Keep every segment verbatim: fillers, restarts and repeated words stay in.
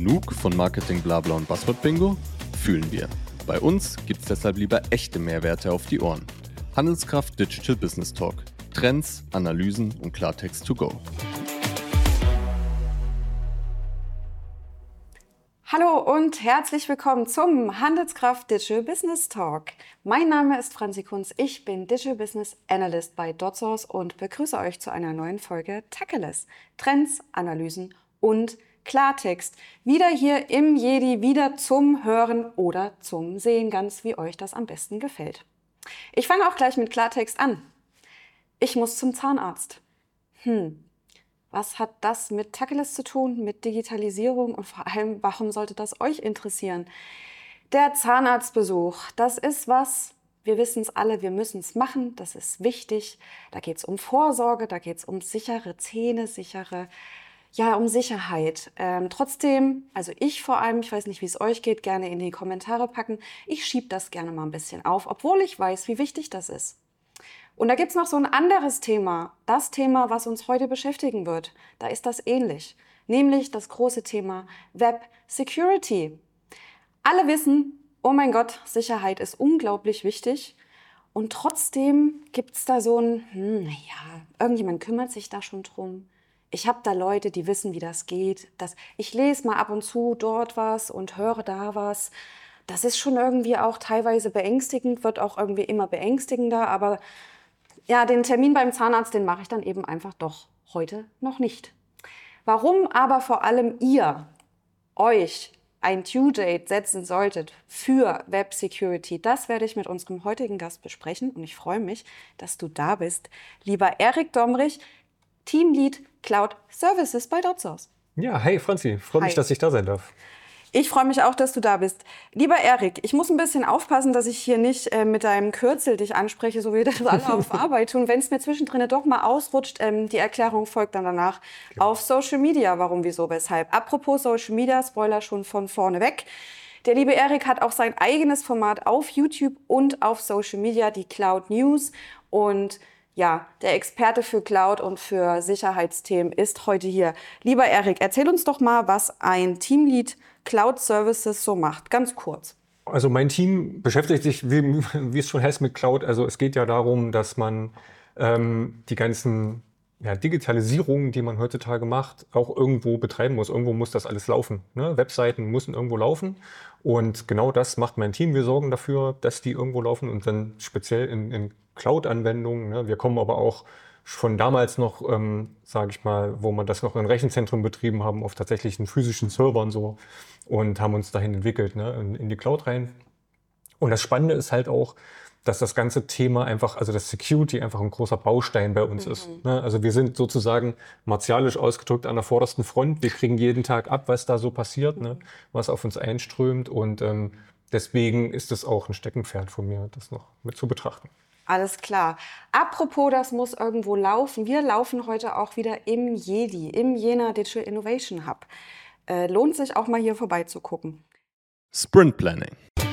Genug von Marketing, Blabla und Buzzword Bingo? Fühlen wir. Bei uns gibt's deshalb lieber echte Mehrwerte auf die Ohren. Handelskraft Digital Business Talk. Trends, Analysen und Klartext to go. Hallo und herzlich willkommen zum Handelskraft Digital Business Talk. Mein Name ist Franzi Kunz, ich bin Digital Business Analyst bei Dotsource und begrüße euch zu einer neuen Folge Tacheles. Trends, Analysen und Klartext. Wieder hier im Jedi, wieder zum Hören oder zum Sehen, ganz wie euch das am besten gefällt. Ich fange auch gleich mit Klartext an. Ich muss zum Zahnarzt. Hm. Was hat das mit Tacheles zu tun, mit Digitalisierung und vor allem, warum sollte das euch interessieren? Der Zahnarztbesuch, das ist was, wir wissen es alle, wir müssen es machen, das ist wichtig. Da geht es um Vorsorge, da geht es um sichere Zähne, sichere, ja, um Sicherheit. Ähm, trotzdem, also ich vor allem, ich weiß nicht, wie es euch geht, gerne in die Kommentare packen. Ich schiebe das gerne mal ein bisschen auf, obwohl ich weiß, wie wichtig das ist. Und da gibt es noch so ein anderes Thema, das Thema, was uns heute beschäftigen wird. Da ist das ähnlich, nämlich das große Thema Web Security. Alle wissen, oh mein Gott, Sicherheit ist unglaublich wichtig. Und trotzdem gibt es da so ein, hm, naja, irgendjemand kümmert sich da schon drum. Ich habe da Leute, die wissen, wie das geht. Das, ich lese mal ab und zu dort was und höre da was. Das ist schon irgendwie auch teilweise beängstigend, wird auch irgendwie immer beängstigender, aber ja, den Termin beim Zahnarzt, den mache ich dann eben einfach doch heute noch nicht. Warum aber vor allem ihr euch ein Due-Date setzen solltet für Web Security, das werde ich mit unserem heutigen Gast besprechen und ich freue mich, dass du da bist. Lieber Erik Domrich, Teamlead Cloud Services bei Dotsource. Ja, hey Franzi, freue mich, dass ich da sein darf. Ich freue mich auch, dass du da bist. Lieber Erik, ich muss ein bisschen aufpassen, dass ich hier nicht äh, mit deinem Kürzel dich anspreche, so wie das alle auf Arbeit tun. Wenn es mir zwischendrin doch mal ausrutscht, ähm, die Erklärung folgt dann danach genau. Auf Social Media. Warum, wieso, weshalb. Apropos Social Media, Spoiler schon von vorne weg. Der liebe Erik hat auch sein eigenes Format auf YouTube und auf Social Media, die Cloud News. Und ja, der Experte für Cloud und für Sicherheitsthemen ist heute hier. Lieber Erik, erzähl uns doch mal, was ein Teamlead Cloud Services so macht. Ganz kurz. Also mein Team beschäftigt sich, wie, wie es schon heißt, mit Cloud. Also es geht ja darum, dass man ähm, die ganzen ja, Digitalisierungen, die man heutzutage macht, auch irgendwo betreiben muss. Irgendwo muss das alles laufen. Ne? Webseiten müssen irgendwo laufen. Und genau das macht mein Team. Wir sorgen dafür, dass die irgendwo laufen und dann speziell in, in Cloud-Anwendungen. Ne? Wir kommen aber auch von damals noch, ähm, sage ich mal, wo man das noch in Rechenzentren betrieben haben, auf tatsächlichen physischen Servern so und haben uns dahin entwickelt, ne, in, in die Cloud rein. Und das Spannende ist halt auch, dass das ganze Thema einfach, also das Security einfach ein großer Baustein bei uns mhm. ist. Ne? Also wir sind sozusagen martialisch ausgedrückt an der vordersten Front. Wir kriegen jeden Tag ab, was da so passiert, mhm. ne, was auf uns einströmt und ähm, deswegen ist es auch ein Steckenpferd von mir, das noch mit zu betrachten. Alles klar. Apropos, das muss irgendwo laufen. Wir laufen heute auch wieder im Jedi, im Jena Digital Innovation Hub. Äh, lohnt sich auch mal hier vorbeizugucken. Sprint Planning.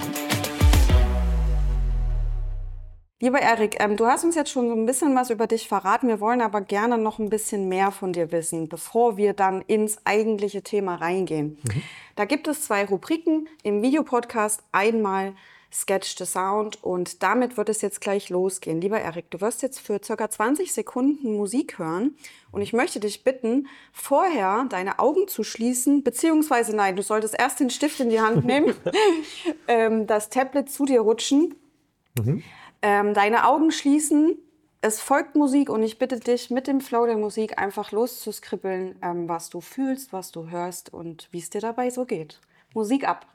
Lieber Erik, ähm, du hast uns jetzt schon so ein bisschen was über dich verraten. Wir wollen aber gerne noch ein bisschen mehr von dir wissen, bevor wir dann ins eigentliche Thema reingehen. Mhm. Da gibt es zwei Rubriken im Videopodcast. Einmal Sketch the Sound und damit wird es jetzt gleich losgehen. Lieber Erik, du wirst jetzt für ca. zwanzig Sekunden Musik hören und ich möchte dich bitten, vorher deine Augen zu schließen, beziehungsweise nein, du solltest erst den Stift in die Hand nehmen, ähm, das Tablet zu dir rutschen, mhm. ähm, deine Augen schließen, es folgt Musik und ich bitte dich, mit dem Flow der Musik einfach loszuskribbeln, ähm, was du fühlst, was du hörst und wie es dir dabei so geht. Musik ab!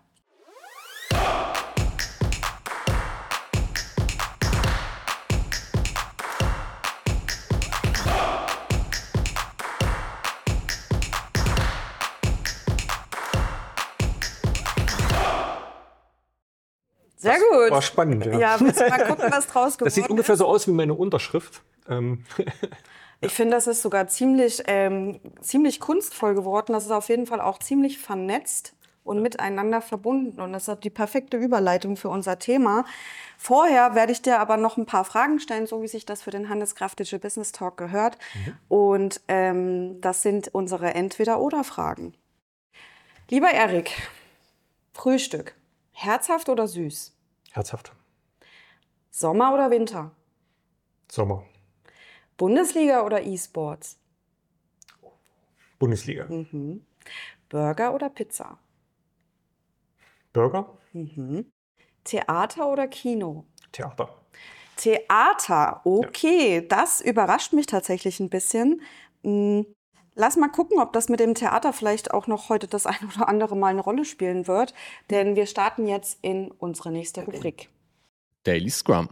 Sehr das gut. War spannend, ja. Ja, willst du mal gucken, was draus geworden ist? Das sieht ungefähr so aus wie meine Unterschrift. Ähm. Ich finde, das ist sogar ziemlich, ähm, ziemlich kunstvoll geworden. Das ist auf jeden Fall auch ziemlich vernetzt und miteinander verbunden. Und das ist die perfekte Überleitung für unser Thema. Vorher werde ich dir aber noch ein paar Fragen stellen, so wie sich das für den Handelskraft Digital Business Talk gehört. Mhm. Und ähm, das sind unsere Entweder-oder-Fragen. Lieber Erik, Frühstück, herzhaft oder süß? Herzhaft. Sommer oder Winter? Sommer. Bundesliga oder E-Sports? Bundesliga. Mhm. Burger oder Pizza? Burger. Mhm. Theater oder Kino? Theater. Theater, okay, das überrascht mich tatsächlich ein bisschen. Hm, Lass mal gucken, ob das mit dem Theater vielleicht auch noch heute das ein oder andere Mal eine Rolle spielen wird. Denn wir starten jetzt in unsere nächste Rubrik. Daily Scrum.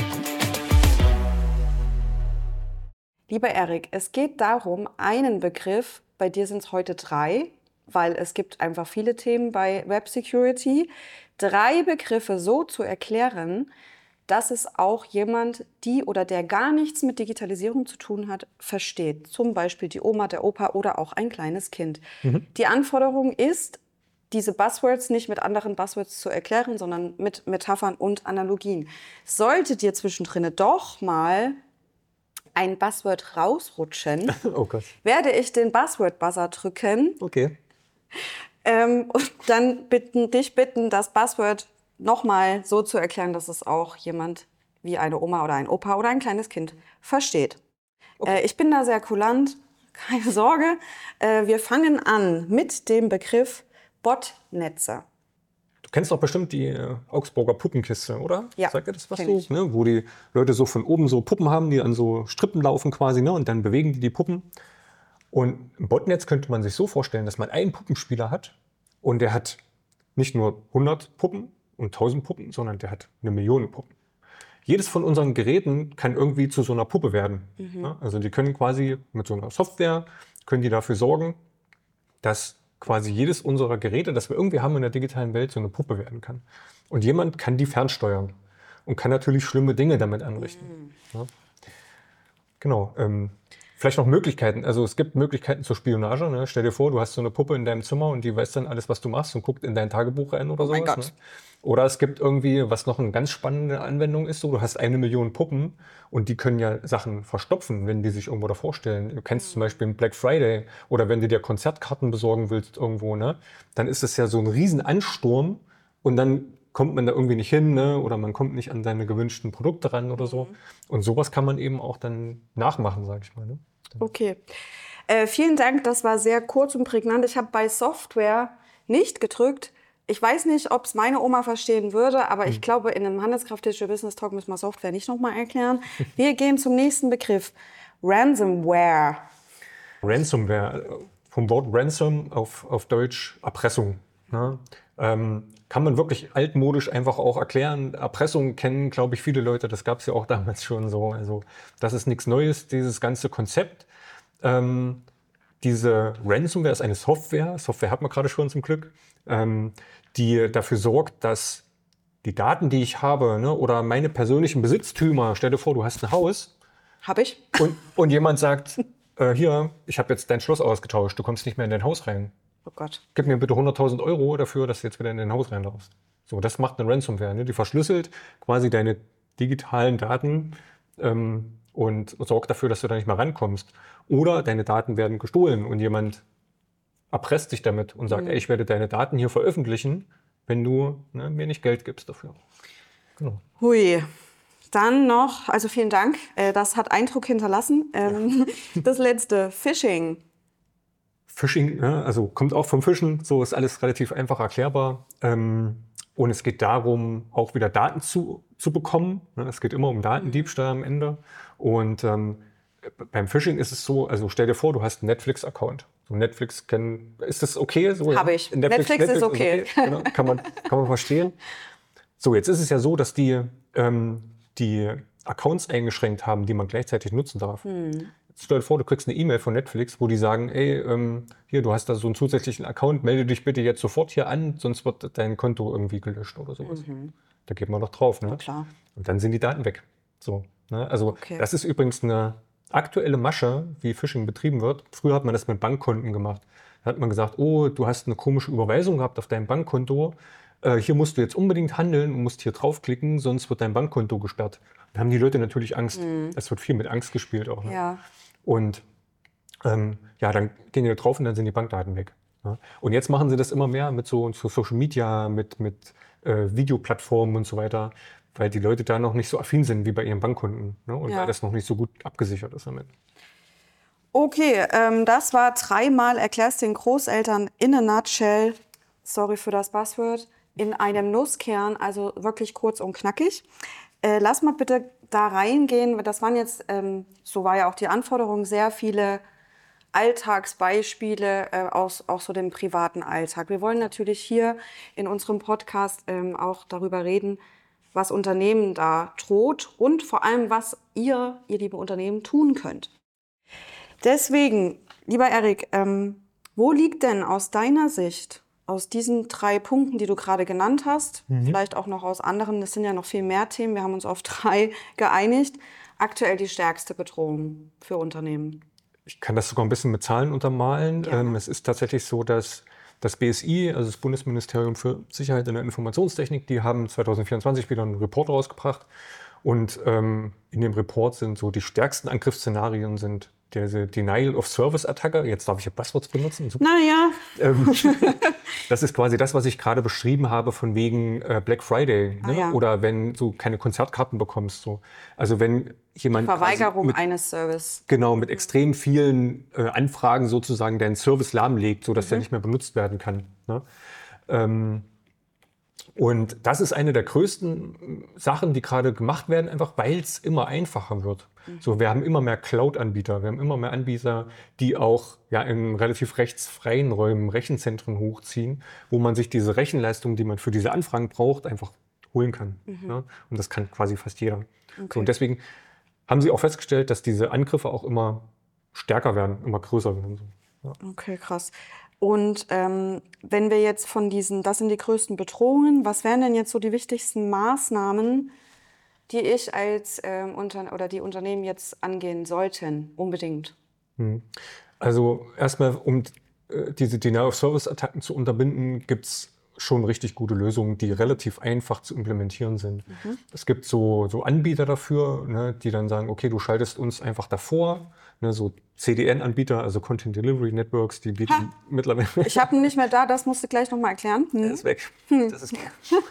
Lieber Erik, es geht darum, einen Begriff, bei dir sind es heute drei, weil es gibt einfach viele Themen bei Web Security, drei Begriffe so zu erklären, dass es auch jemand, die oder der gar nichts mit Digitalisierung zu tun hat, versteht. Zum Beispiel die Oma, der Opa oder auch ein kleines Kind. Mhm. Die Anforderung ist, diese Buzzwords nicht mit anderen Buzzwords zu erklären, sondern mit Metaphern und Analogien. Sollte dir zwischendrin doch mal ein Buzzword rausrutschen, Oh Gott. werde ich den Buzzword-Buzzer drücken Okay. ähm, und dann bitten, dich bitten, das Buzzword nochmal so zu erklären, dass es auch jemand wie eine Oma oder ein Opa oder ein kleines Kind versteht. Okay. Äh, ich bin da sehr kulant, keine Sorge. Äh, wir fangen an mit dem Begriff Botnetze. Du kennst doch bestimmt die äh, Augsburger Puppenkiste, oder? Ja, Sagt dir das was kenn so? ich. Ne? Wo die Leute so von oben so Puppen haben, die an so Strippen laufen quasi, ne? Und dann bewegen die die Puppen. Und im Botnetz könnte man sich so vorstellen, dass man einen Puppenspieler hat und der hat nicht nur hundert Puppen und tausend Puppen, sondern der hat eine Million Puppen. Jedes von unseren Geräten kann irgendwie zu so einer Puppe werden. Mhm. Ja, also die können quasi mit so einer Software, können die dafür sorgen, dass quasi jedes unserer Geräte, das wir irgendwie haben in der digitalen Welt, so eine Puppe werden kann. Und jemand kann die fernsteuern und kann natürlich schlimme Dinge damit anrichten. Mhm. Ja. Genau. Ähm, vielleicht noch Möglichkeiten. Also es gibt Möglichkeiten zur Spionage. Ne? Stell dir vor, du hast so eine Puppe in deinem Zimmer und die weiß dann alles, was du machst und guckt in dein Tagebuch rein oder Oh mein sowas. Gott. Ne? Oder es gibt irgendwie, was noch eine ganz spannende Anwendung ist, so, du hast eine Million Puppen und die können ja Sachen verstopfen, wenn die sich irgendwo da vorstellen. Du kennst zum Beispiel einen Black Friday oder wenn du dir Konzertkarten besorgen willst irgendwo, ne? Dann ist es ja so ein riesen Ansturm und dann kommt man da irgendwie nicht hin, ne? Oder man kommt nicht an seine gewünschten Produkte ran oder so. Und sowas kann man eben auch dann nachmachen, sag ich mal. Ne? Okay. Äh, vielen Dank, das war sehr kurz und prägnant. Ich habe bei Software nicht gedrückt. Ich weiß nicht, ob es meine Oma verstehen würde, aber ich glaube, in einem Handelskraft Digital Business Talk müssen wir Software nicht nochmal erklären. Wir gehen zum nächsten Begriff. Ransomware. Ransomware, äh, vom Wort Ransom auf, auf Deutsch Erpressung. Ne? Ähm, kann man wirklich altmodisch einfach auch erklären. Erpressung kennen, glaube ich, viele Leute. Das gab es ja auch damals schon so. Also das ist nichts Neues, dieses ganze Konzept. Ähm, diese Ransomware ist eine Software, Software hat man gerade schon zum Glück, ähm, die dafür sorgt, dass die Daten, die ich habe, ne, oder meine persönlichen Besitztümer, stell dir vor, du hast ein Haus Habe ich? und, und jemand sagt, äh, hier, ich habe jetzt dein Schloss ausgetauscht, du kommst nicht mehr in dein Haus rein. Oh Gott. Gib mir bitte hunderttausend Euro dafür, dass du jetzt wieder in dein Haus rein darfst. So, das macht eine Ransomware. Ne? Die verschlüsselt quasi deine digitalen Daten ähm, und sorgt dafür, dass du da nicht mehr rankommst. Oder deine Daten werden gestohlen und jemand erpresst dich damit und sagt, Mhm. ey, ich werde deine Daten hier veröffentlichen, wenn du ne, mir nicht Geld gibst dafür. Genau. Hui. Dann noch, also vielen Dank, äh, das hat Eindruck hinterlassen. Ähm, das letzte, Phishing. Phishing, ja, also kommt auch vom Fischen, so ist alles relativ einfach erklärbar. Ähm, und es geht darum, auch wieder Daten zu, zu bekommen. Ne? Es geht immer um Datendiebstahl am Ende. Und ähm, beim Phishing ist es so, also stell dir vor, du hast einen Netflix-Account. So Netflix kennen, ist das okay? So, Habe ja? ich. Netflix ist okay. Genau, kann man, kann man verstehen. So, jetzt ist es ja so, dass die ähm, die Accounts eingeschränkt haben, die man gleichzeitig nutzen darf. Hm. Jetzt stell dir vor, du kriegst eine E-Mail von Netflix, wo die sagen, ey, ähm, hier, du hast da so einen zusätzlichen Account, melde dich bitte jetzt sofort hier an, sonst wird dein Konto irgendwie gelöscht oder sowas. Mhm. Da geht man doch drauf, ne? Na klar. Und dann sind die Daten weg. So, ne? Also Okay. das ist übrigens eine aktuelle Masche, wie Phishing betrieben wird. Früher hat man das mit Bankkonten gemacht. Da hat man gesagt, oh, du hast eine komische Überweisung gehabt auf deinem Bankkonto. Äh, hier musst du jetzt unbedingt handeln und musst hier draufklicken, sonst wird dein Bankkonto gesperrt. Da haben die Leute natürlich Angst. Es wird viel mit Angst gespielt auch. Ne? Ja. Und ähm, ja, dann gehen die da drauf und dann sind die Bankdaten weg. Ja. Und jetzt machen sie das immer mehr mit so, so Social Media, mit, mit äh, Videoplattformen und so weiter, weil die Leute da noch nicht so affin sind wie bei ihren Bankkunden, ne? Und Ja. weil das noch nicht so gut abgesichert ist damit. Okay, ähm, das war dreimal erklärst den Großeltern in a nutshell, sorry für das Buzzword, in einem Nusskern, also wirklich kurz und knackig. Äh, lass mal bitte da reingehen, das waren jetzt, ähm, so war ja auch die Anforderung, sehr viele Alltagsbeispiele äh, aus auch so dem privaten Alltag. Wir wollen natürlich hier in unserem Podcast ähm, auch darüber reden, was Unternehmen da droht und vor allem, was ihr, ihr liebe Unternehmen, tun könnt. Deswegen, lieber Erik, ähm, wo liegt denn aus deiner Sicht, aus diesen drei Punkten, die du gerade genannt hast, mhm. vielleicht auch noch aus anderen, das sind ja noch viel mehr Themen, wir haben uns auf drei geeinigt, aktuell die stärkste Bedrohung für Unternehmen? Ich kann das sogar ein bisschen mit Zahlen untermalen. Ähm, es ist tatsächlich so, dass das B S I, also das Bundesministerium für Sicherheit in der Informationstechnik, die haben zwanzig vierundzwanzig wieder einen Report rausgebracht. Und ähm, in dem Report sind so die stärksten Angriffsszenarien sind diese Denial-of-Service-Attacke. Jetzt darf ich ja Buzzwords benutzen. Super. Naja. Ähm, das ist quasi das, was ich gerade beschrieben habe von wegen äh, Black Friday. Ne? Ah, ja. Oder wenn du keine Konzertkarten bekommst. So. Also wenn jemand Verweigerung mit, eines Service. Genau, mit extrem vielen äh, Anfragen sozusagen deinen Service lahmlegt, sodass mhm. der nicht mehr benutzt werden kann. Ne? Ähm, und das ist eine der größten Sachen, die gerade gemacht werden, einfach weil es immer einfacher wird. Mhm. So, wir haben immer mehr Cloud-Anbieter, wir haben immer mehr Anbieter, die auch ja, in relativ rechtsfreien Räumen Rechenzentren hochziehen, wo man sich diese Rechenleistung, die man für diese Anfragen braucht, einfach holen kann. Mhm. Ja? Und das kann quasi fast jeder. Okay. So, und deswegen haben sie auch festgestellt, dass diese Angriffe auch immer stärker werden, immer größer werden. Ja. Okay, krass. Und ähm, wenn wir jetzt von diesen, das sind die größten Bedrohungen, was wären denn jetzt so die wichtigsten Maßnahmen, die ich als ähm, Unter- oder die Unternehmen jetzt angehen sollten, unbedingt? Also erstmal, um äh, diese Denial-of-Service-Attacken zu unterbinden, gibt es schon richtig gute Lösungen, die relativ einfach zu implementieren sind. Mhm. Es gibt so, so Anbieter dafür, ne, die dann sagen, okay, du schaltest uns einfach davor, ne, so C D N-Anbieter, also Content Delivery Networks, die bieten ha. mittlerweile... Ich habe ihn nicht mehr da, das musst du gleich nochmal erklären. Hm. Er ist weg. Hm. Das ist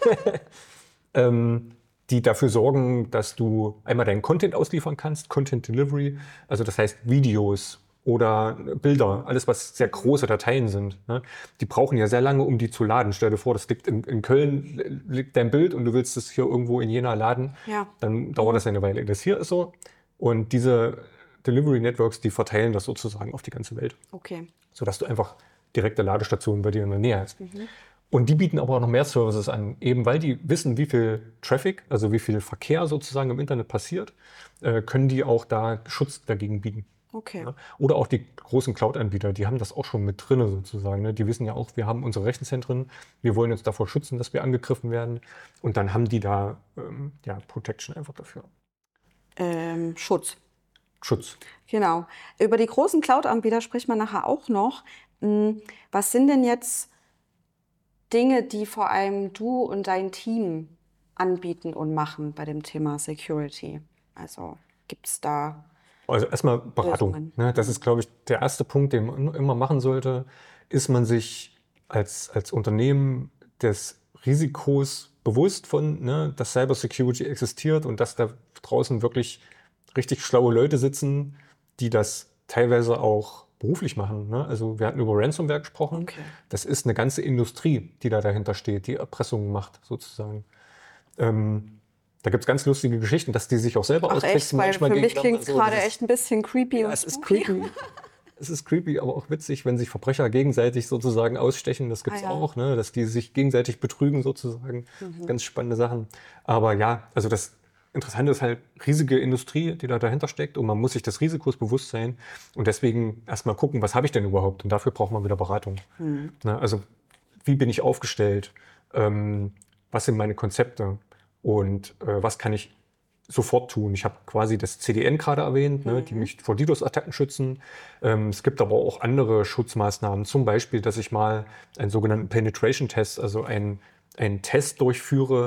ähm, die dafür sorgen, dass du einmal deinen Content ausliefern kannst, Content Delivery, also das heißt Videos oder Bilder, alles was sehr große Dateien sind. Ne? Die brauchen ja sehr lange, um die zu laden. Stell dir vor, das liegt in, in Köln, liegt dein Bild und du willst es hier irgendwo in Jena laden, ja. dann dauert das eine Weile. Das hier ist so. Und diese Delivery Networks, die verteilen das sozusagen auf die ganze Welt. Okay. Sodass du einfach direkte Ladestationen bei dir in der Nähe hast. Mhm. Und die bieten aber auch noch mehr Services an, eben weil die wissen, wie viel Traffic, also wie viel Verkehr sozusagen im Internet passiert, äh, können die auch da Schutz dagegen bieten. Okay. Ja? Oder auch die großen Cloud-Anbieter, die haben das auch schon mit drin sozusagen. Ne? Die wissen ja auch, wir haben unsere Rechenzentren, wir wollen uns davor schützen, dass wir angegriffen werden. Und dann haben die da ähm, ja, Protection einfach dafür. Ähm, Schutz. Schutz. Genau. Über die großen Cloud-Anbieter spricht man nachher auch noch. Was sind denn jetzt Dinge, die vor allem du und dein Team anbieten und machen bei dem Thema Security? Also gibt es da... Also erstmal Beratung. Ne? Das ist, glaube ich, der erste Punkt, den man immer machen sollte, ist man sich als, als Unternehmen des Risikos bewusst von, ne, dass Cybersecurity existiert und dass da draußen wirklich richtig schlaue Leute sitzen, die das teilweise auch beruflich machen. Ne? Also wir hatten über Ransomware gesprochen. Okay. Das ist eine ganze Industrie, die da dahinter steht, die Erpressungen macht sozusagen. Ähm, Da gibt es ganz lustige Geschichten, dass die sich auch selber austricksen. Manchmal für mich klingt es so, gerade echt ein bisschen creepy. Ja, und es ist creepy. Es ist creepy, aber auch witzig, wenn sich Verbrecher gegenseitig sozusagen ausstechen. Das gibt es ah, ja. auch, ne? Dass die sich gegenseitig betrügen sozusagen. Mhm. Ganz spannende Sachen. Aber ja, also das Interessante ist halt riesige Industrie, die da dahinter steckt. Und man muss sich des Risikos bewusst sein. Und deswegen erstmal gucken, was habe ich denn überhaupt? Und dafür braucht man wieder Beratung. Mhm. Na, also wie bin ich aufgestellt? Ähm, was sind meine Konzepte? Und äh, was kann ich sofort tun? Ich habe quasi das C D N gerade erwähnt, mhm. ne, die mich vor DDoS-Attacken schützen. Ähm, es gibt aber auch andere Schutzmaßnahmen. Zum Beispiel, dass ich mal einen sogenannten Penetration-Test, also einen, einen Test durchführe,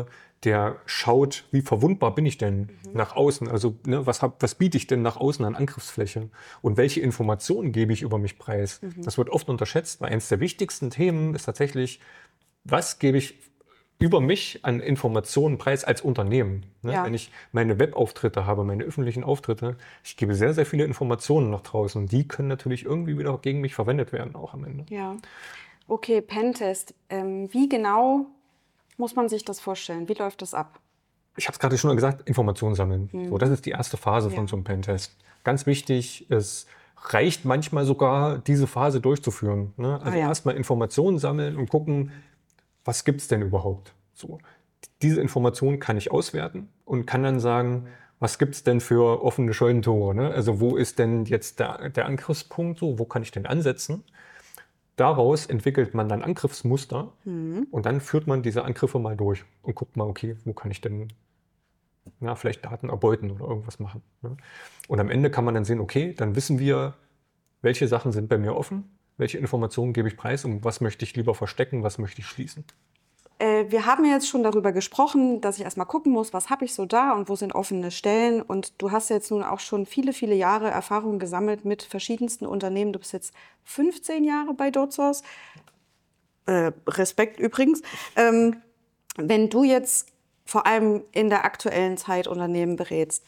der schaut, wie verwundbar bin ich denn mhm. nach außen? Also ne, was, hab, was biete ich denn nach außen an Angriffsfläche? Und welche Informationen gebe ich über mich preis? Mhm. Das wird oft unterschätzt, weil eines der wichtigsten Themen ist tatsächlich, was gebe ich über mich an Informationen preis als Unternehmen. Ne? Ja. Wenn ich meine Webauftritte habe, meine öffentlichen Auftritte, ich gebe sehr, sehr viele Informationen nach draußen. Und die können natürlich irgendwie wieder gegen mich verwendet werden, auch am Ende. Ja, okay, Pentest. Ähm, wie genau muss man sich das vorstellen? Wie läuft das ab? Ich habe es gerade schon gesagt, Informationen sammeln. Mhm. So, das ist die erste Phase ja. von so einem Pentest. Ganz wichtig, es reicht manchmal sogar, diese Phase durchzuführen. Ne? Also ah, ja. erstmal Informationen sammeln und gucken, was gibt es denn überhaupt? So, diese Informationen kann ich auswerten und kann dann sagen, was gibt es denn für offene Scheunentore? Ne? Also wo ist denn jetzt der, der Angriffspunkt? So, wo kann ich denn ansetzen? Daraus entwickelt man dann Angriffsmuster mhm. und dann führt man diese Angriffe mal durch und guckt mal, okay, wo kann ich denn na, vielleicht Daten erbeuten oder irgendwas machen. Ne? Und am Ende kann man dann sehen, okay, dann wissen wir, welche Sachen sind bei mir offen, welche Informationen gebe ich preis und was möchte ich lieber verstecken, was möchte ich schließen. Äh, wir haben jetzt schon darüber gesprochen, dass ich erstmal gucken muss, was habe ich so da und wo sind offene Stellen. Und du hast jetzt nun auch schon viele, viele Jahre Erfahrung gesammelt mit verschiedensten Unternehmen. Du bist jetzt fünfzehn Jahre bei DotSource. Äh, Respekt übrigens. Ähm, wenn du jetzt vor allem in der aktuellen Zeit Unternehmen berätst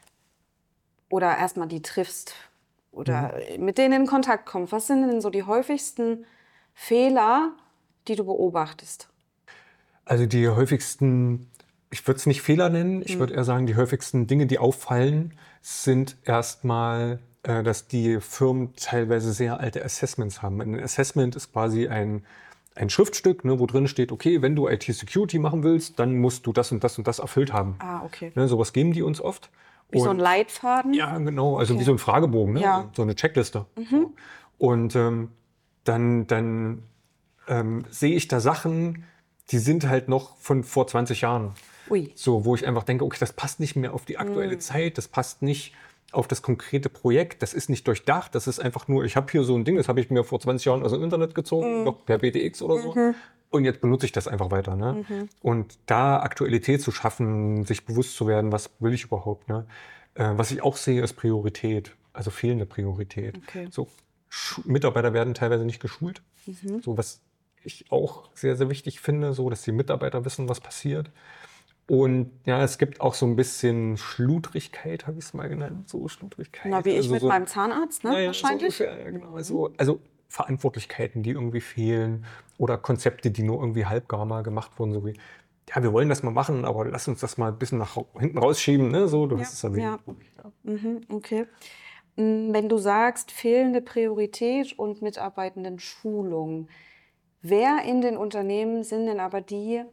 oder erstmal die triffst oder mhm. mit denen in Kontakt kommst, was sind denn so die häufigsten Fehler, die du beobachtest? Also die häufigsten, ich würde es nicht Fehler nennen, ich würde eher sagen, die häufigsten Dinge, die auffallen, sind erstmal, äh, dass die Firmen teilweise sehr alte Assessments haben. Ein Assessment ist quasi ein, ein Schriftstück, ne, wo drin steht, okay, wenn du I T-Security machen willst, dann musst du das und das und das erfüllt haben. Ah, okay. Ne, sowas geben die uns oft. Wie und, so ein Leitfaden? Ja, genau, also okay. wie so ein Fragebogen, ne? Ja. So eine Checkliste. Mhm. Und ähm, dann, dann ähm, sehe ich da Sachen, die sind halt noch von vor zwanzig Jahren. Ui. So, wo ich einfach denke, okay, das passt nicht mehr auf die aktuelle mm. Zeit, das passt nicht auf das konkrete Projekt, das ist nicht durchdacht, das ist einfach nur, ich habe hier so ein Ding, das habe ich mir vor zwanzig Jahren aus dem Internet gezogen, mm. noch per B T X oder so. Mhm. Und jetzt benutze ich das einfach weiter. Ne? Mhm. Und da Aktualität zu schaffen, sich bewusst zu werden, was will ich überhaupt. Ne? Äh, was ich auch sehe, ist Priorität, also fehlende Priorität. Okay. So, Mitarbeiter werden teilweise nicht geschult. Mhm. So was ich auch sehr, sehr wichtig finde, so dass die Mitarbeiter wissen, was passiert. Und ja, es gibt auch so ein bisschen Schludrigkeit, habe ich es mal genannt. So Schludrigkeit. Na, wie ich also mit so, meinem Zahnarzt, ne? Ja, ja, wahrscheinlich. So ungefähr, ja, genau. Also, also Verantwortlichkeiten, die irgendwie fehlen oder Konzepte, die nur irgendwie halbgar mal gemacht wurden. So wie, ja, wir wollen das mal machen, aber lass uns das mal ein bisschen nach hinten rausschieben. Ne? So, du ja, hast es erwähnt. Ja. Ja. Mhm, okay. Wenn du sagst, fehlende Priorität und Mitarbeitendenschulung, wer in den Unternehmen sind denn aber die,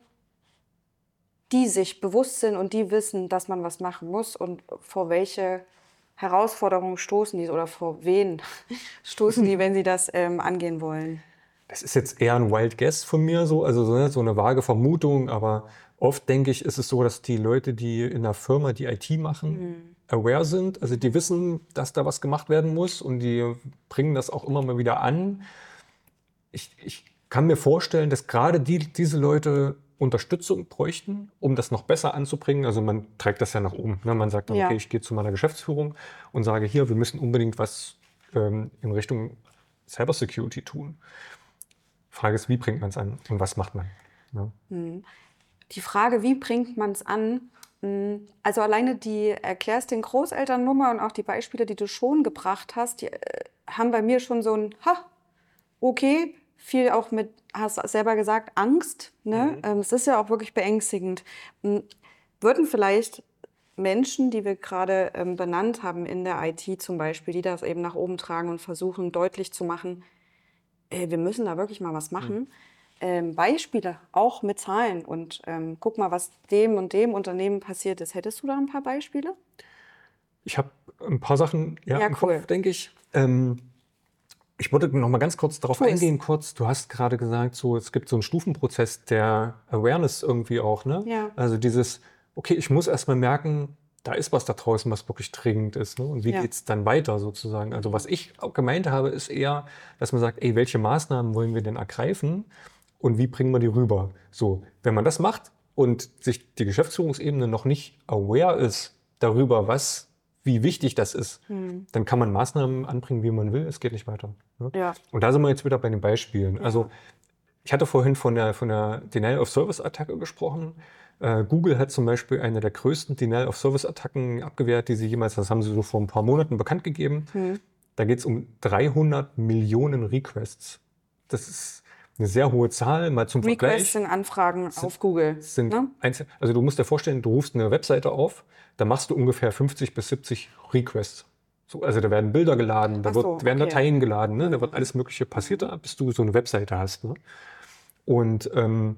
die sich bewusst sind und die wissen, dass man was machen muss und vor welche Herausforderungen stoßen die oder vor wen stoßen die, wenn sie das ähm, angehen wollen? Das ist jetzt eher ein Wild Guess von mir, so, also so, so eine vage Vermutung, aber oft denke ich, ist es so, dass die Leute, die in der Firma die I T machen, mhm. aware sind, also die wissen, dass da was gemacht werden muss und die bringen das auch immer mal wieder an. Ich, ich kann mir vorstellen, dass gerade die, diese Leute Unterstützung bräuchten, um das noch besser anzubringen. Also man trägt das ja nach oben. Ne? Man sagt dann, ja. okay, ich gehe zu meiner Geschäftsführung und sage, hier, wir müssen unbedingt was ähm, in Richtung Cybersecurity tun. Frage ist, wie bringt man es an und was macht man? Ja. Die Frage, wie bringt man es an? Also alleine die erklärst den Großelternnummer und auch die Beispiele, die du schon gebracht hast, die äh, haben bei mir schon so ein, ha, okay, viel auch mit, hast du selber gesagt, Angst. Ne? Mhm. Es ist ja auch wirklich beängstigend. Würden vielleicht Menschen, die wir gerade ähm, benannt haben in der I T zum Beispiel, die das eben nach oben tragen und versuchen deutlich zu machen, äh, wir müssen da wirklich mal was machen, mhm. ähm, Beispiele auch mit Zahlen und ähm, guck mal, was dem und dem Unternehmen passiert ist. Hättest du da ein paar Beispiele? Ich habe ein paar Sachen ja, ja, im cool. Kopf, denke ich. Ähm, Ich wollte noch mal ganz kurz darauf cool. eingehen. Kurz, du hast gerade gesagt, so es gibt so einen Stufenprozess der Awareness irgendwie auch, ne? Ja. Also dieses, okay, ich muss erstmal merken, da ist was da draußen, was wirklich dringend ist, ne? Und wie ja. geht's dann weiter sozusagen? Also was ich auch gemeint habe, ist eher, dass man sagt, ey, welche Maßnahmen wollen wir denn ergreifen und wie bringen wir die rüber? So, wenn man das macht, und sich die Geschäftsführungsebene noch nicht aware ist darüber, was, wie wichtig das ist, hm. dann kann man Maßnahmen anbringen, wie man will. Es geht nicht weiter. Ne? Ja. Und da sind wir jetzt wieder bei den Beispielen. Ja. Also ich hatte vorhin von der, von der Denial-of-Service-Attacke gesprochen. Äh, Google hat zum Beispiel eine der größten Denial-of-Service-Attacken abgewehrt, die sie jemals, das haben sie so vor ein paar Monaten bekannt gegeben. Hm. Da geht es um dreihundert Millionen Requests. Das ist eine sehr hohe Zahl, mal zum Vergleich. Requests sind Anfragen sind, auf Google. Sind ne? einzel- also du musst dir vorstellen, du rufst eine Webseite auf, da machst du ungefähr fünfzig bis siebzig Requests. So, also da werden Bilder geladen, da so, wird, werden okay. Dateien geladen, ne? Da wird alles Mögliche passiert, da, bis du so eine Webseite hast. Ne? Und ähm,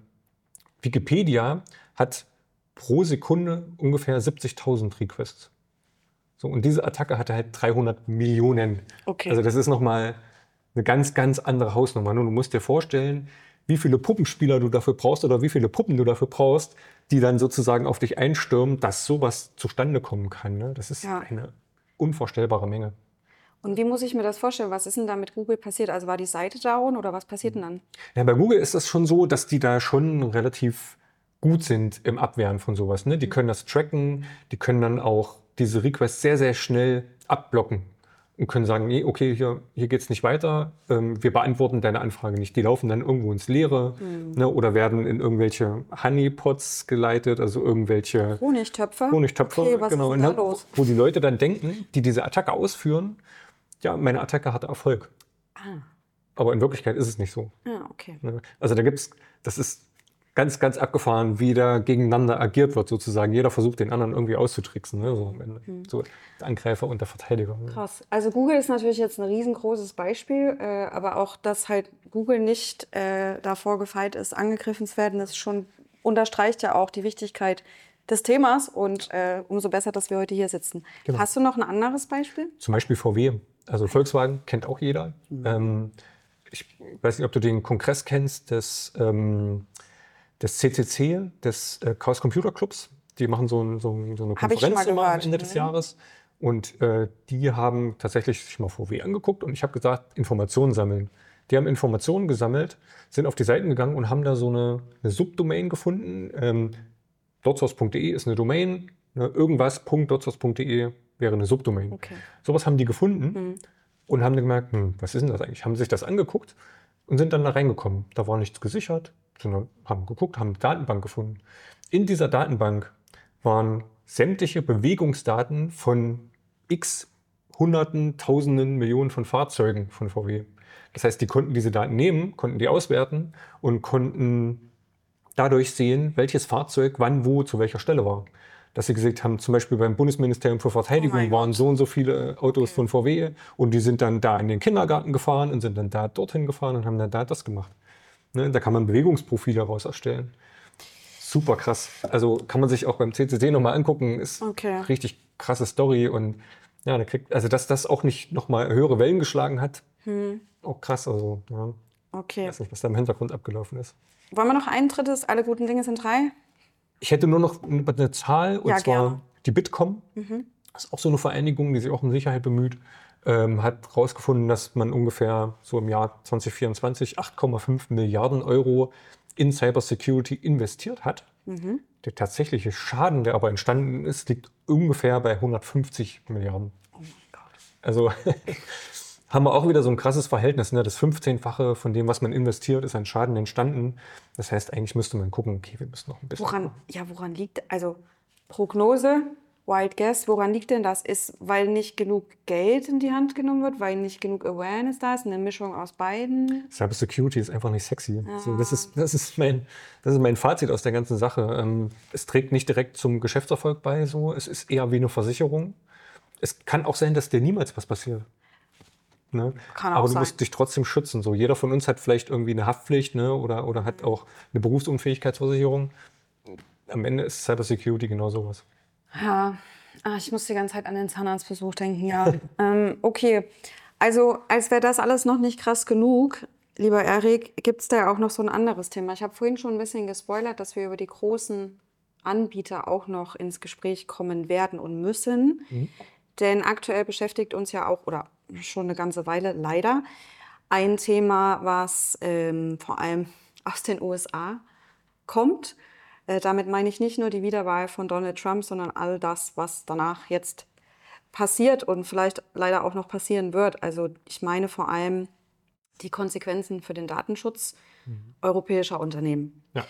Wikipedia hat pro Sekunde ungefähr siebzigtausend Requests. So, und diese Attacke hatte halt dreihundert Millionen. Okay. Also das ist nochmal eine ganz, ganz andere Hausnummer. Du musst dir vorstellen, wie viele Puppenspieler du dafür brauchst oder wie viele Puppen du dafür brauchst, die dann sozusagen auf dich einstürmen, dass sowas zustande kommen kann. Ne? Das ist ja. eine unvorstellbare Menge. Und wie muss ich mir das vorstellen? Was ist denn da mit Google passiert? Also war die Seite down oder was passiert denn dann? Ja, bei Google ist das schon so, dass die da schon relativ gut sind im Abwehren von sowas. Ne? Die können das tracken, die können dann auch diese Requests sehr, sehr schnell abblocken und können sagen, nee, okay, hier, hier geht es nicht weiter, ähm, wir beantworten deine Anfrage nicht. Die laufen dann irgendwo ins Leere mhm. ne, oder werden in irgendwelche Honeypots geleitet, also irgendwelche Honigtöpfe. Honigtöpfe, okay, was genau, ist da ne, los? Wo die Leute dann denken, die diese Attacke ausführen, ja, meine Attacke hatte Erfolg. Ah. Aber in Wirklichkeit ist es nicht so. Ah, okay. Ne? Also da gibt's, das ist ganz, ganz abgefahren, wie da gegeneinander agiert wird sozusagen. Jeder versucht, den anderen irgendwie auszutricksen. Ne? So, am Ende. Mhm. So der Angreifer und der Verteidiger. Ne? Krass. Also Google ist natürlich jetzt ein riesengroßes Beispiel, äh, aber auch, dass halt Google nicht äh, davor gefeit ist, angegriffen zu werden, ist schon, unterstreicht ja auch die Wichtigkeit des Themas und äh, umso besser, dass wir heute hier sitzen. Genau. Hast du noch ein anderes Beispiel? Zum Beispiel V W. Also Volkswagen kennt auch jeder. Mhm. Ähm, ich weiß nicht, ob du den Kongress kennst, des ähm, des C C C, des äh, Chaos Computer Clubs. Die machen so, ein, so, ein, so eine Konferenz immer am Ende des Jahres. Und äh, die haben tatsächlich sich mal V W angeguckt und ich habe gesagt, Informationen sammeln. Die haben Informationen gesammelt, sind auf die Seiten gegangen und haben da so eine, eine Subdomain gefunden. Ähm, dotsource punkt de ist eine Domain, ne, irgendwas punkt dotsource punkt de wäre eine Subdomain. Okay. Sowas haben die gefunden hm. und haben gemerkt, hm, was ist denn das eigentlich? Haben sich das angeguckt und sind dann da reingekommen. Da war nichts gesichert. Sondern haben geguckt, haben eine Datenbank gefunden. In dieser Datenbank waren sämtliche Bewegungsdaten von x Hunderten, Tausenden, Millionen von Fahrzeugen von V W. Das heißt, die konnten diese Daten nehmen, konnten die auswerten und konnten dadurch sehen, welches Fahrzeug wann, wo, zu welcher Stelle war. Dass sie gesagt haben, zum Beispiel beim Bundesministerium für Verteidigung oh waren so und so viele Autos okay. von V W und die sind dann da in den Kindergarten gefahren und sind dann da dorthin gefahren und haben dann da das gemacht. Ne, da kann man Bewegungsprofile daraus erstellen. Super krass. Also kann man sich auch beim C C C nochmal angucken. Ist okay. richtig krasse Story. Und ja, da kriegt, also dass das auch nicht nochmal höhere Wellen geschlagen hat, hm. auch krass. Also ja. okay. Ich weiß nicht, was da im Hintergrund abgelaufen ist. Wollen wir noch ein drittes? Alle guten Dinge sind drei? Ich hätte nur noch eine Zahl, und ja, zwar gerne. Die Bitkom. Mhm. Das ist auch so eine Vereinigung, die sich auch um Sicherheit bemüht. Ähm, hat herausgefunden, dass man ungefähr so im Jahr zwanzig vierundzwanzig acht Komma fünf Milliarden Euro in Cybersecurity investiert hat. Mhm. Der tatsächliche Schaden, der aber entstanden ist, liegt ungefähr bei hundertfünfzig Milliarden. Oh mein Gott. Also haben wir auch wieder so ein krasses Verhältnis. Ne? Das fünfzehnfache von dem, was man investiert, ist an Schaden entstanden. Das heißt, eigentlich müsste man gucken, okay, wir müssen noch ein bisschen... Woran, ja, woran liegt, also Prognose... Wild Guess, woran liegt denn das? Ist, weil nicht genug Geld in die Hand genommen wird, weil nicht genug Awareness da ist, eine Mischung aus beiden? Cyber Security ist einfach nicht sexy. Ja. So, das, ist, das, ist mein, das ist mein Fazit aus der ganzen Sache. Ähm, es trägt nicht direkt zum Geschäftserfolg bei. So. Es ist eher wie eine Versicherung. Es kann auch sein, dass dir niemals was passiert. Ne? Kann auch Aber du sein. musst dich trotzdem schützen. So, jeder von uns hat vielleicht irgendwie eine Haftpflicht, ne? oder, oder hat auch eine Berufsunfähigkeitsversicherung. Am Ende ist Cyber Security genau sowas. Ja, ah, ich muss die ganze Zeit an den Zahnarztbesuch denken, ja. ähm, okay, also als wäre das alles noch nicht krass genug, lieber Erik, gibt es da ja auch noch so ein anderes Thema. Ich habe vorhin schon ein bisschen gespoilert, dass wir über die großen Anbieter auch noch ins Gespräch kommen werden und müssen. Mhm. Denn aktuell beschäftigt uns ja auch, oder schon eine ganze Weile leider, ein Thema, was ähm, vor allem aus den U S A kommt. Äh, damit meine ich nicht nur die Wiederwahl von Donald Trump, sondern all das, was danach jetzt passiert und vielleicht leider auch noch passieren wird. Also ich meine vor allem die Konsequenzen für den Datenschutz mhm. europäischer Unternehmen. Ja.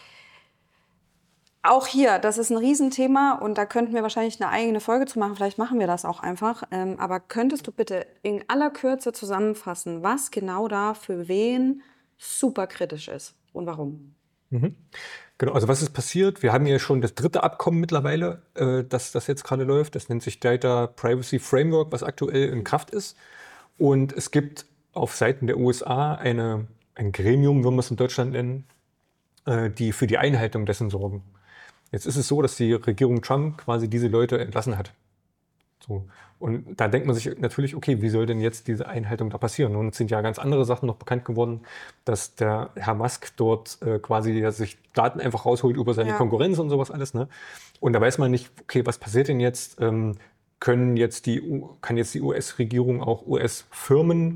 Auch hier, das ist ein Riesenthema und da könnten wir wahrscheinlich eine eigene Folge zu machen. Vielleicht machen wir das auch einfach. Ähm, aber könntest du bitte in aller Kürze zusammenfassen, was genau da für wen super kritisch ist und warum? Mhm. Genau, also was ist passiert? Wir haben ja schon das dritte Abkommen mittlerweile, äh, das, das jetzt gerade läuft. Das nennt sich Data Privacy Framework, was aktuell in Kraft ist. Und es gibt auf Seiten der U S A eine, ein Gremium, würden wir es in Deutschland nennen, äh, die für die Einhaltung dessen sorgen. Jetzt ist es so, dass die Regierung Trump quasi diese Leute entlassen hat. So. Und da denkt man sich natürlich, okay, wie soll denn jetzt diese Einhaltung da passieren? Und es sind ja ganz andere Sachen noch bekannt geworden, dass der Herr Musk dort äh, quasi ja, sich Daten einfach rausholt über seine ja. Konkurrenz und sowas alles. Ne? Und da weiß man nicht, okay, was passiert denn jetzt? Ähm, können jetzt die, kann jetzt die U S-Regierung auch U S-Firmen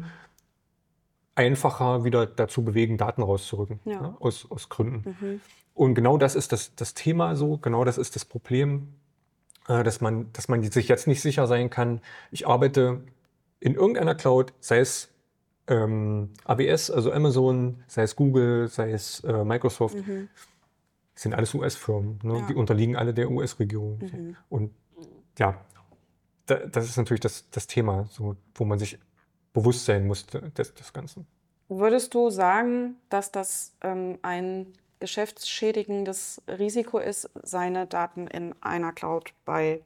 einfacher wieder dazu bewegen, Daten rauszurücken, ja. ne? aus, aus Gründen. Mhm. Und genau das ist das, das Thema so, genau das ist das Problem, äh, dass man, dass man sich jetzt nicht sicher sein kann. Ich arbeite in irgendeiner Cloud, sei es ähm, A W S, also Amazon, sei es Google, sei es äh, Microsoft, mhm. sind alles U S-Firmen, ne? ja. die unterliegen alle der U S-Regierung. Mhm. Und ja, da, das ist natürlich das, das Thema, so, wo man sich bewusst sein muss des, des Ganzen. Würdest du sagen, dass das ähm, ein geschäftsschädigendes Risiko ist, seine Daten in einer Cloud bei,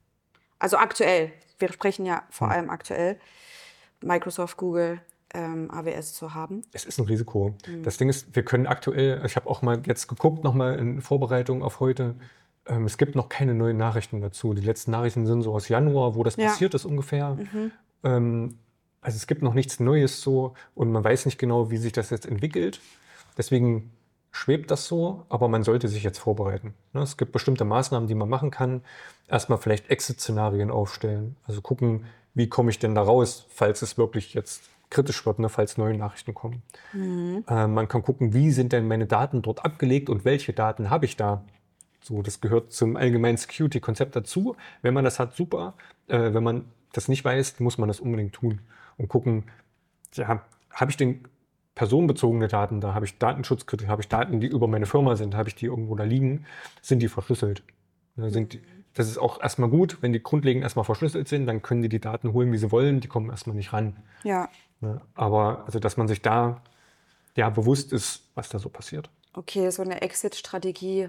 also aktuell, wir sprechen ja vor hm. allem aktuell, Microsoft, Google, ähm, A W S zu haben? Es ist ein Risiko. Hm. Das Ding ist, wir können aktuell, ich habe auch mal jetzt geguckt, nochmal in Vorbereitung auf heute, ähm, es gibt noch keine neuen Nachrichten dazu. Die letzten Nachrichten sind so aus Januar, wo das ja. passiert ist ungefähr. Mhm. Ähm, also es gibt noch nichts Neues so und man weiß nicht genau, wie sich das jetzt entwickelt. Deswegen schwebt das so, aber man sollte sich jetzt vorbereiten. Es gibt bestimmte Maßnahmen, die man machen kann. Erstmal vielleicht Exit-Szenarien aufstellen. Also gucken, wie komme ich denn da raus, falls es wirklich jetzt kritisch wird, ne, falls neue Nachrichten kommen. Mhm. Äh, man kann gucken, wie sind denn meine Daten dort abgelegt und welche Daten habe ich da. So, das gehört zum allgemeinen Security-Konzept dazu. Wenn man das hat, super. Äh, wenn man das nicht weiß, muss man das unbedingt tun. Und gucken, ja, habe ich denn personenbezogene Daten da, habe ich Datenschutzkritik, habe ich Daten, die über meine Firma sind, habe ich die irgendwo da liegen, sind die verschlüsselt. Sind die, das ist auch erstmal gut, wenn die grundlegend erstmal verschlüsselt sind, dann können die die Daten holen, wie sie wollen, die kommen erstmal nicht ran. Ja. Aber also, dass man sich da ja, bewusst ist, was da so passiert. Okay, so eine Exit-Strategie.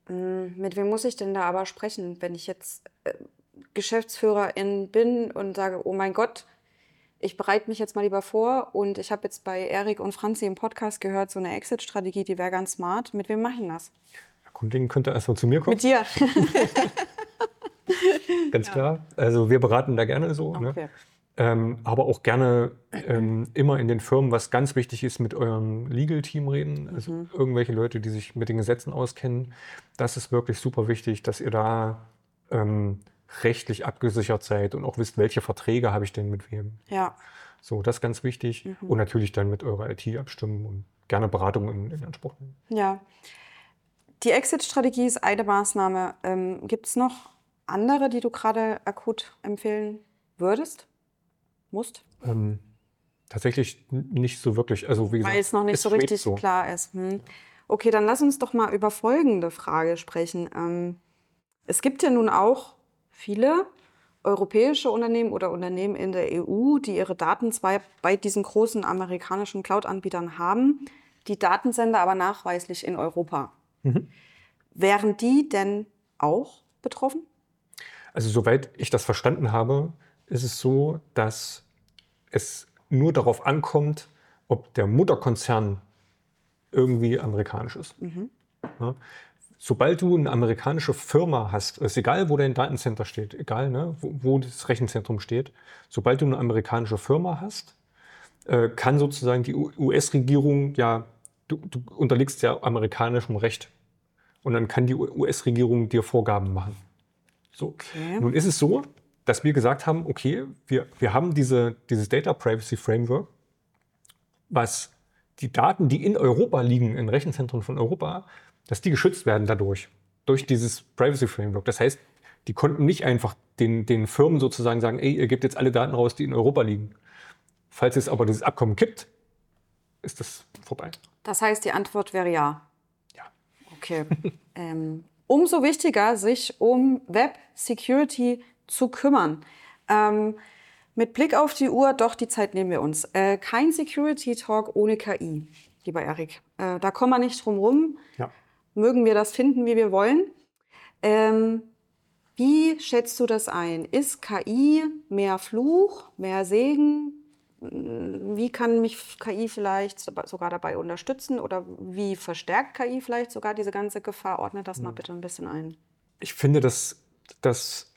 Mit wem muss ich denn da aber sprechen, wenn ich jetzt äh, Geschäftsführerin bin und sage, oh mein Gott, ich bereite mich jetzt mal lieber vor und ich habe jetzt bei Erik und Franzi im Podcast gehört, so eine Exit-Strategie, die wäre ganz smart. Mit wem mache ich das? Der Kunde könnte erstmal zu mir kommen. Mit dir. Ganz ja. klar. Also wir beraten da gerne so. Okay. Ne? Ähm, aber auch gerne ähm, immer in den Firmen, was ganz wichtig ist, mit eurem Legal-Team reden. Also mhm. irgendwelche Leute, die sich mit den Gesetzen auskennen. Das ist wirklich super wichtig, dass ihr da ähm, rechtlich abgesichert seid und auch wisst, welche Verträge habe ich denn mit wem. Ja. So, das ist ganz wichtig. Mhm. Und natürlich dann mit eurer I T abstimmen und gerne Beratung in, in Anspruch nehmen. Ja. Die Exit-Strategie ist eine Maßnahme. Ähm, gibt es noch andere, die du gerade akut empfehlen würdest? Musst? Ähm, tatsächlich nicht so wirklich. Also, wie gesagt, weil es noch nicht es so richtig so. klar ist. Hm. Okay, dann lass uns doch mal über folgende Frage sprechen. Ähm, es gibt ja nun auch viele europäische Unternehmen oder Unternehmen in der E U, die ihre Daten zwar bei diesen großen amerikanischen Cloud-Anbietern haben, die Datensender aber nachweislich in Europa. Mhm. Wären die denn auch betroffen? Also soweit ich das verstanden habe, ist es so, dass es nur darauf ankommt, ob der Mutterkonzern irgendwie amerikanisch ist. Mhm. Ja. Sobald du eine amerikanische Firma hast, ist egal, wo dein Datencenter steht, egal, ne, wo, wo das Rechenzentrum steht, sobald du eine amerikanische Firma hast, äh, kann sozusagen die U S-Regierung, ja, du, du unterliegst ja amerikanischem Recht. Und dann kann die U S-Regierung dir Vorgaben machen. So. Okay. Nun ist es so, dass wir gesagt haben, okay, wir, wir haben diese, dieses Data Privacy Framework, was die Daten, die in Europa liegen, in Rechenzentren von Europa, dass die geschützt werden dadurch. durch dieses Privacy Framework. Das heißt, die konnten nicht einfach den, den Firmen sozusagen sagen, ey, ihr gebt jetzt alle Daten raus, die in Europa liegen. Falls es aber dieses Abkommen gibt, ist das vorbei. Das heißt, die Antwort wäre ja. Ja. Okay. ähm, umso wichtiger, sich um Web Security zu kümmern. Ähm, mit Blick auf die Uhr, doch, die Zeit nehmen wir uns. Äh, kein Security Talk ohne K I, lieber Erik. Äh, da kommen wir nicht drum rum. Ja. Mögen wir das finden, wie wir wollen. Ähm, wie schätzt du das ein? Ist K I mehr Fluch, mehr Segen? Wie kann mich K I vielleicht sogar dabei unterstützen oder wie verstärkt K I vielleicht sogar diese ganze Gefahr? Ordne das mal bitte ein bisschen ein. Ich finde, dass, dass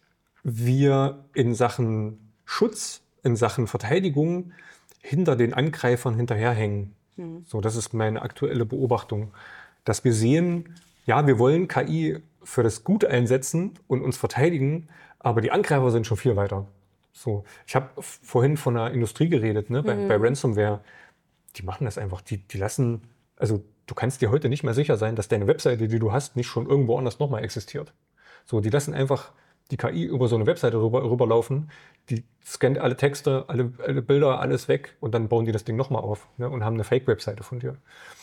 wir in Sachen Schutz, in Sachen Verteidigung hinter den Angreifern hinterherhängen. Hm. So, das ist meine aktuelle Beobachtung. Dass wir sehen, ja, wir wollen K I für das Gute einsetzen und uns verteidigen, aber die Angreifer sind schon viel weiter. So, ich habe vorhin von einer Industrie geredet, ne, bei, mhm. bei Ransomware. Die machen das einfach. Die, die lassen, also du kannst dir heute nicht mehr sicher sein, dass deine Webseite, die du hast, nicht schon irgendwo anders nochmal existiert. So, die lassen einfach die K I über so eine Webseite rüber, rüberlaufen. Die scannt alle Texte, alle, alle Bilder, alles weg und dann bauen die das Ding nochmal auf, ne, und haben eine Fake-Webseite von dir.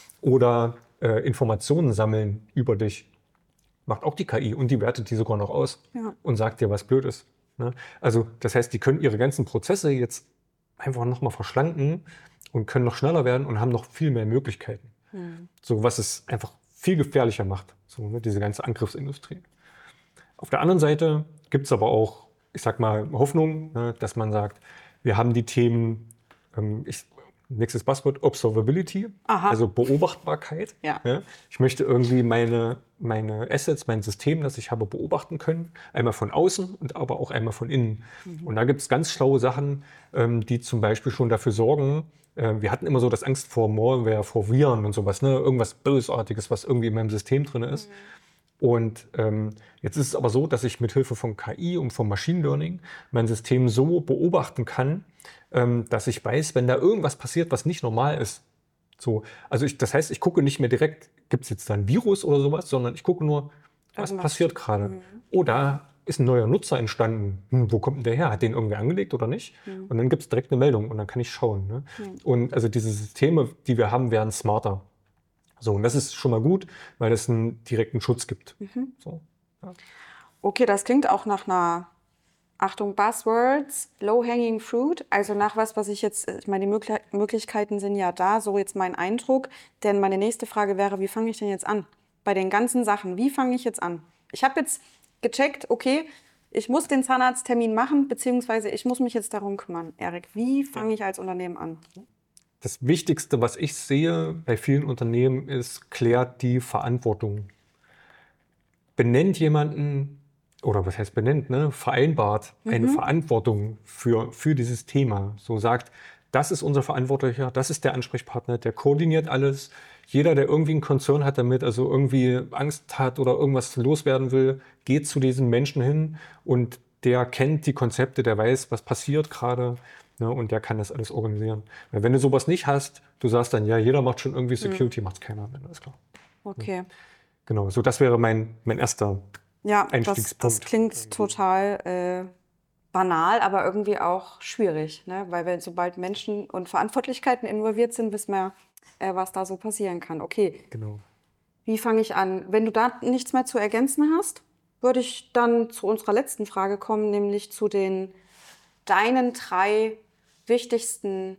Oder äh, Informationen sammeln über dich. Macht auch die K I und die wertet die sogar noch aus, ja, und sagt dir, was blöd ist. Also das heißt, die können ihre ganzen Prozesse jetzt einfach nochmal verschlanken und können noch schneller werden und haben noch viel mehr Möglichkeiten. Mhm. So, was es einfach viel gefährlicher macht, so, ne, diese ganze Angriffsindustrie. Auf der anderen Seite gibt es aber auch, ich sag mal, Hoffnung, ne, dass man sagt, wir haben die Themen, ähm, ich, nächstes Buzzword, Observability, Aha. also Beobachtbarkeit. Ja. Ja. Ich möchte irgendwie meine, meine Assets, mein System, das ich habe, beobachten können. Einmal von außen und aber auch einmal von innen. Mhm. Und da gibt es ganz schlaue Sachen, ähm, die zum Beispiel schon dafür sorgen, äh, wir hatten immer so das Angst vor Malware, vor Viren und sowas, ne? Irgendwas Bösartiges, was irgendwie in meinem System drin ist. Mhm. Und ähm, jetzt ist es aber so, dass ich mit Hilfe von K I und vom Machine Learning mein System so beobachten kann, ähm, dass ich weiß, wenn da irgendwas passiert, was nicht normal ist. So, also ich, das heißt, ich gucke nicht mehr direkt, gibt es jetzt da ein Virus oder sowas, sondern ich gucke nur, was Irgendwas. passiert gerade. Mhm. Oh, da ist ein neuer Nutzer entstanden. Hm, wo kommt denn der her? Hat den irgendwie angelegt oder nicht? Mhm. Und dann gibt es direkt eine Meldung und dann kann ich schauen. Ne? Mhm. Und also diese Systeme, die wir haben, werden smarter. So, und das ist schon mal gut, weil es einen direkten Schutz gibt. Mhm. So, ja. Okay, das klingt auch nach einer, Achtung, Buzzwords, Low-Hanging Fruit, also nach was, was ich jetzt, ich meine, die Möglich- Möglichkeiten sind ja da, so jetzt mein Eindruck. Denn meine nächste Frage wäre, wie fange ich denn jetzt an? Bei den ganzen Sachen, wie fange ich jetzt an? Ich habe jetzt gecheckt, okay, ich muss den Zahnarzttermin machen, beziehungsweise ich muss mich jetzt darum kümmern. Erik, wie fange ich als Unternehmen an? Das Wichtigste, was ich sehe bei vielen Unternehmen, ist, klärt die Verantwortung. Benennt jemanden, oder was heißt benennt, ne? vereinbart mhm. eine Verantwortung für, für dieses Thema. So sagt, das ist unser Verantwortlicher, das ist der Ansprechpartner, der koordiniert alles. Jeder, der irgendwie einen Konzern hat damit, also irgendwie Angst hat oder irgendwas loswerden will, geht zu diesen Menschen hin und der kennt die Konzepte, der weiß, was passiert gerade. Ja, und der kann das alles organisieren. Weil wenn du sowas nicht hast, du sagst dann, ja, jeder macht schon irgendwie Security, mhm. macht keiner, alles klar. Okay. Ja. Genau, so das wäre mein, mein erster ja, Einstiegspunkt. Das, das klingt total äh, banal, aber irgendwie auch schwierig. Ne? Weil wenn, sobald Menschen und Verantwortlichkeiten involviert sind, wissen wir, äh, was da so passieren kann. Okay, genau. Wie fange ich an? Wenn du da nichts mehr zu ergänzen hast, würde ich dann zu unserer letzten Frage kommen, nämlich zu den deinen drei wichtigsten,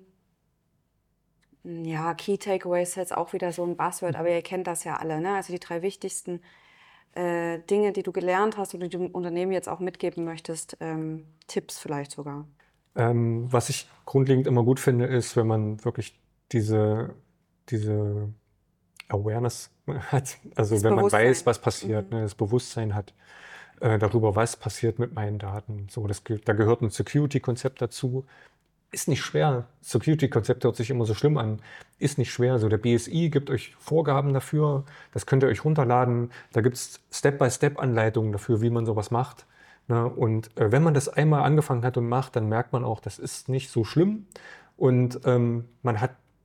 ja, Key Takeaways ist jetzt auch wieder so ein Buzzword, aber ihr kennt das ja alle, ne? Also die drei wichtigsten äh, Dinge, die du gelernt hast oder die du dem Unternehmen jetzt auch mitgeben möchtest, ähm, Tipps vielleicht sogar. Ähm, was ich grundlegend immer gut finde, ist, wenn man wirklich diese, diese Awareness hat, also das wenn man weiß, was passiert, mhm. ne, das Bewusstsein hat äh, darüber, was passiert mit meinen Daten. So, das, da gehört ein Security-Konzept dazu. Ist nicht schwer. Security-Konzept hört sich immer so schlimm an. Ist nicht schwer. So, der B S I gibt euch Vorgaben dafür. Das könnt ihr euch runterladen. Da gibt es Step-by-Step-Anleitungen dafür, wie man sowas macht. Ne? Und äh, wenn man das einmal angefangen hat und macht, dann merkt man auch, das ist nicht so schlimm. Und ähm, man hat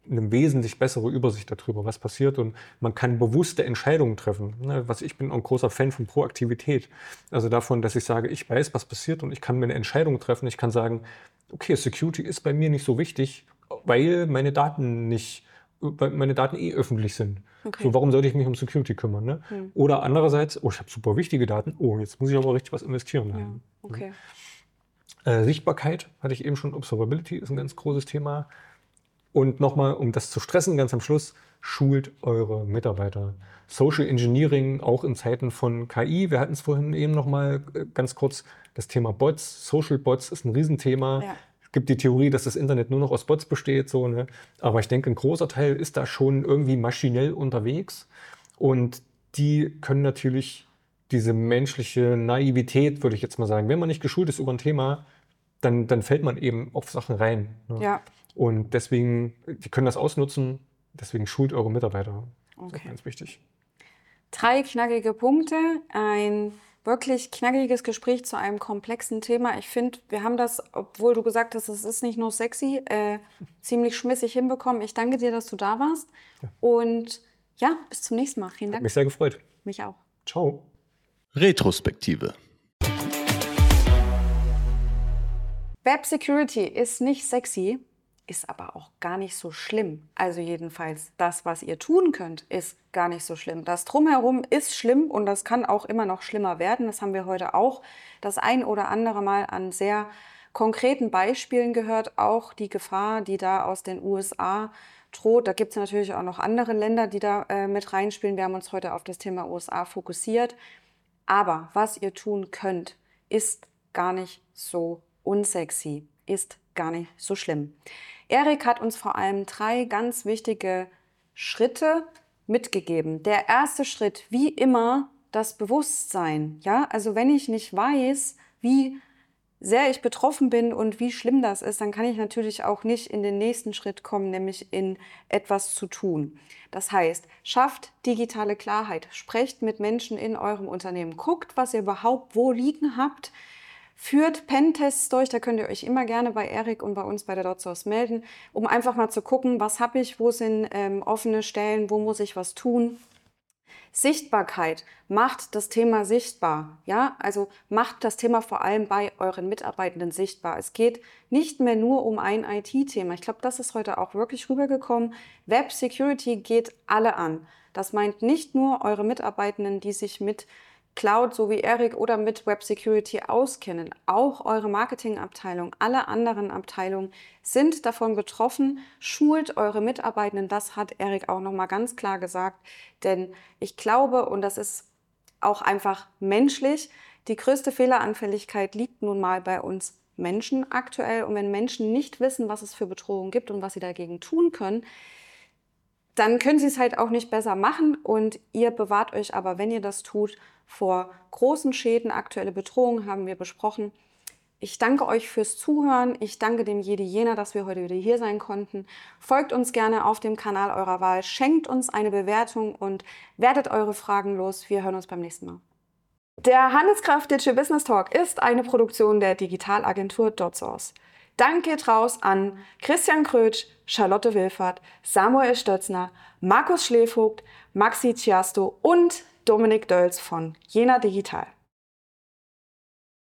eine wesentlich bessere Übersicht darüber, was passiert, und man kann bewusste Entscheidungen treffen. Ne, was ich bin ein großer Fan von Proaktivität. Also davon, dass ich sage, ich weiß, was passiert und ich kann mir eine Entscheidung treffen. Ich kann sagen, okay, Security ist bei mir nicht so wichtig, weil meine Daten nicht, weil meine Daten eh öffentlich sind. Okay. So, warum sollte ich mich um Security kümmern? Ne? Hm. Oder andererseits, oh, ich habe super wichtige Daten, oh, jetzt muss ich aber richtig was investieren. Ja, okay. Äh, Sichtbarkeit, hatte ich eben schon, Observability ist ein ganz großes Thema. Und nochmal, um das zu stressen, ganz am Schluss, schult eure Mitarbeiter. Social Engineering, auch in Zeiten von K I, wir hatten es vorhin eben nochmal ganz kurz, das Thema Bots, Social Bots ist ein Riesenthema. Ja. Es gibt die Theorie, dass das Internet nur noch aus Bots besteht, so, ne? Aber ich denke, ein großer Teil ist da schon irgendwie maschinell unterwegs. Und die können natürlich diese menschliche Naivität, würde ich jetzt mal sagen, wenn man nicht geschult ist über ein Thema, dann, dann fällt man eben auf Sachen rein. Ne? Ja. Und deswegen, die können das ausnutzen, deswegen schult eure Mitarbeiter. Das Okay. ist ganz wichtig. Drei knackige Punkte, ein wirklich knackiges Gespräch zu einem komplexen Thema. Ich finde, wir haben das, obwohl du gesagt hast, es ist nicht nur sexy, äh, ziemlich schmissig hinbekommen. Ich danke dir, dass du da warst. Ja. Und ja, bis zum nächsten Mal. Vielen Hat Dank. mich sehr gefreut. Mich auch. Ciao. Retrospektive. Web Security ist nicht sexy, ist aber auch gar nicht so schlimm. Also jedenfalls, das, was ihr tun könnt, ist gar nicht so schlimm. Das Drumherum ist schlimm und das kann auch immer noch schlimmer werden. Das haben wir heute auch das ein oder andere Mal an sehr konkreten Beispielen gehört. Auch die Gefahr, die da aus den U S A droht. Da gibt es natürlich auch noch andere Länder, die da äh, mit reinspielen. Wir haben uns heute auf das Thema U S A fokussiert. Aber was ihr tun könnt, ist gar nicht so unsexy, ist gar nicht so schlimm. Erik hat uns vor allem drei ganz wichtige Schritte mitgegeben. Der erste Schritt, wie immer, das Bewusstsein. Ja, also wenn ich nicht weiß, wie sehr ich betroffen bin und wie schlimm das ist, dann kann ich natürlich auch nicht in den nächsten Schritt kommen, nämlich in etwas zu tun. Das heißt, schafft digitale Klarheit, sprecht mit Menschen in eurem Unternehmen, guckt, was ihr überhaupt wo liegen habt, führt Pentests durch, da könnt ihr euch immer gerne bei Erik und bei uns bei der DotSource melden, um einfach mal zu gucken, was habe ich, wo sind ähm, offene Stellen, wo muss ich was tun. Sichtbarkeit, macht das Thema sichtbar, ja, also macht das Thema vor allem bei euren Mitarbeitenden sichtbar. Es geht nicht mehr nur um ein I T-Thema. Ich glaube, das ist heute auch wirklich rübergekommen. Web Security geht alle an. Das meint nicht nur eure Mitarbeitenden, die sich mit Cloud, so wie Erik, oder mit Web Security auskennen. Auch eure Marketingabteilung, alle anderen Abteilungen sind davon betroffen. Schult eure Mitarbeitenden, das hat Erik auch nochmal ganz klar gesagt. Denn ich glaube, und das ist auch einfach menschlich, die größte Fehleranfälligkeit liegt nun mal bei uns Menschen aktuell. Und wenn Menschen nicht wissen, was es für Bedrohungen gibt und was sie dagegen tun können, dann können sie es halt auch nicht besser machen. Und ihr bewahrt euch aber, wenn ihr das tut, vor großen Schäden. Aktuelle Bedrohungen haben wir besprochen. Ich danke euch fürs Zuhören. Ich danke dem Jedi Jena, dass wir heute wieder hier sein konnten. Folgt uns gerne auf dem Kanal eurer Wahl. Schenkt uns eine Bewertung und werdet eure Fragen los. Wir hören uns beim nächsten Mal. Der Handelskraft Digital Business Talk ist eine Produktion der Digitalagentur DotSource. Dank geht raus an Christian Krötsch, Charlotte Wilfert, Samuel Stötzner, Markus Schlevogt, Maxi Ciasto und Dominik Dölz von Jena Digital.